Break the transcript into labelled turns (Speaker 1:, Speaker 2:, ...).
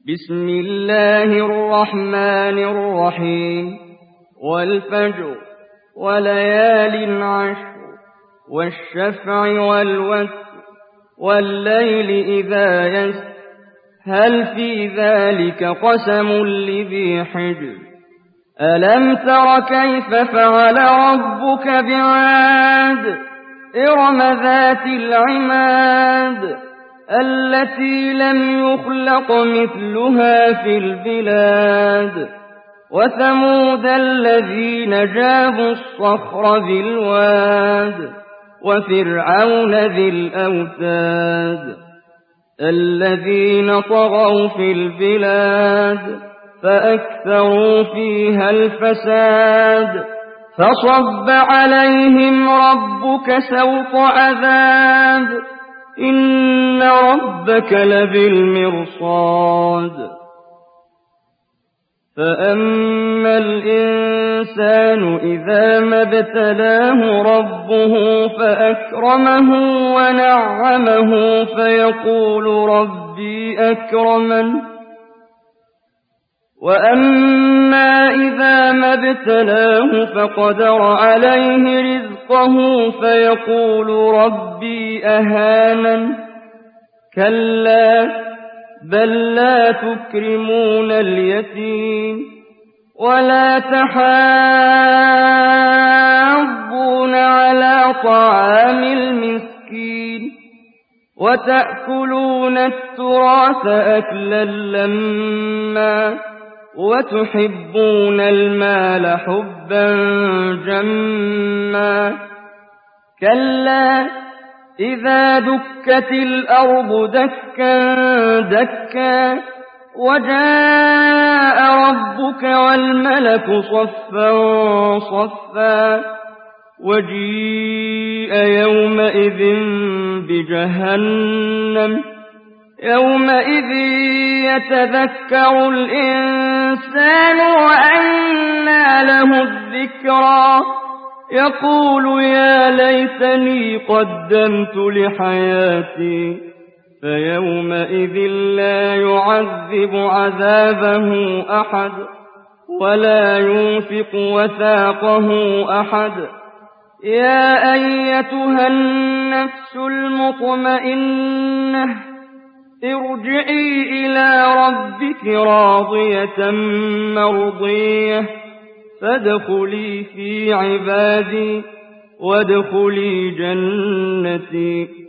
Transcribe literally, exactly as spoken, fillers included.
Speaker 1: بسم الله الرحمن الرحيم والفجر وليال عشر والشفع والوتر والليل إذا يسر هل في ذلك قسم لذي حجر ألم تر كيف فعل ربك بعاد إرم ذات العماد التي لم يخلق مثلها في البلاد وثمود الذين جابوا الصخر بالواد وفرعون ذي الأوتاد الذين طغوا في البلاد فأكثروا فيها الفساد فصب عليهم ربك سوط عذاب إن ربك لبالمرصاد فأما الإنسان إذا ما ابتلاه ربه فأكرمه ونعمه فيقول ربي أكرمن وأما إذا ما ابتلاه فقدر عليه رزقه فيقول ربي أهانن كلا بل لا تكرمون اليتيم ولا تحاضون على طعام المسكين وتأكلون التراث أكلا لما وتحبون المال حبا جما كلا إذا دكت الأرض دكا دكا وجاء ربك والملك صفا صفا وجيء يومئذ بجهنم يومئذ يتذكر الإنسان وأنى له الذكرى يقول يا ليتني قدمت لحياتي فيومئذ لا يعذب عذابه أحد ولا يوثق وثاقه أحد يا أيتها النفس المطمئنة ارجعي إلى ربك راضية مرضية فادخلي في عبادي وادخلي جنتي.